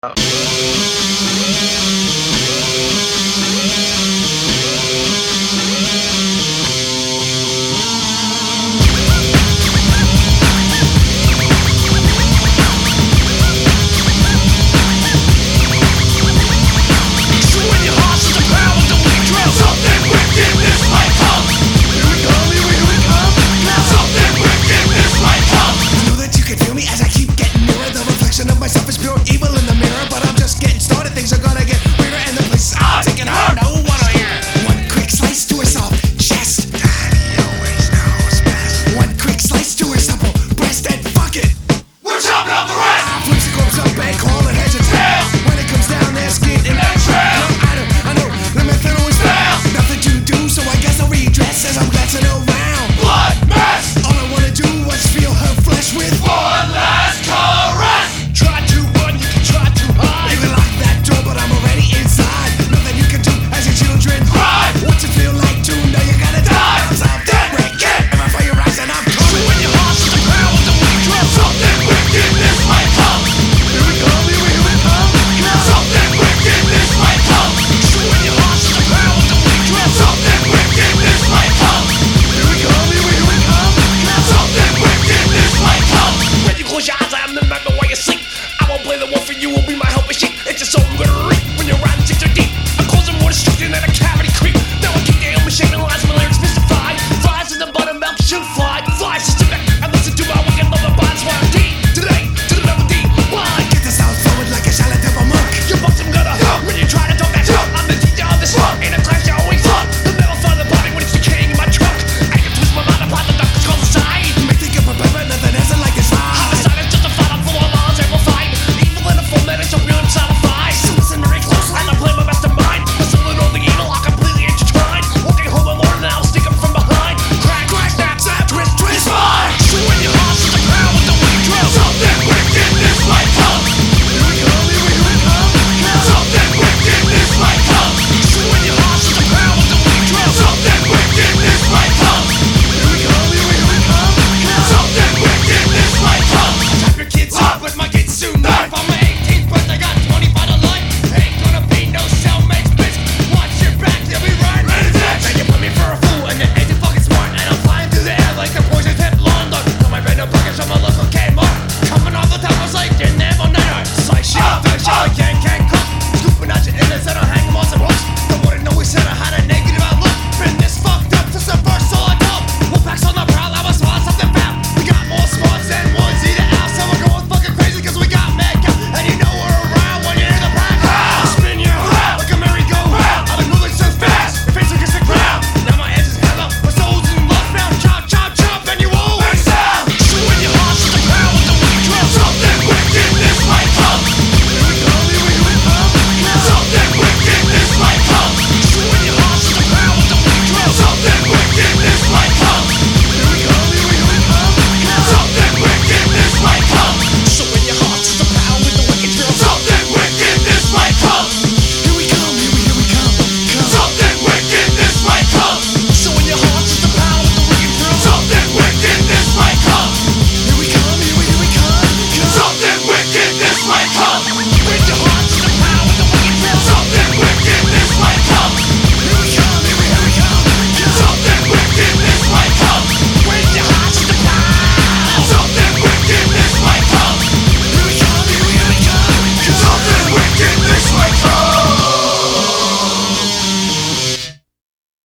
Of myself is pure evil in the mirror, but I'm just getting started. Things are gonna get weirder, and the place I'm taking hard. No one to hear. One quick slice to her soft chest. Daddy always knows best. One quick slice to her supple breast, and fuck it, we're chopping up the rest. Flips the corpse up and call it heads or tails. When it comes down, there's skin and trails. I know, the method always fails. Nothing to do, so I guess I'll redress as I'm glancing around. Blood mess. All I wanna do was feel her flesh with one last caress. Try to run, you can try to hide. You can lock that door, but I'm already inside. Nothing you can do as your children cry. What's it feel like to know you're gonna die? Cause I'm dead, wicked. And my fire rise and I'm coming. When your heart's the ground with the weak drum, something wicked, this might come. Here we come, here we come. Something wicked, this might come. When your heart's the ground with the weak drum, something wicked, this might come. Here we come, here we come. Something wicked, this might come. When you close your eyes, I am the member while you sleep. I won't play the one for you, will be my help.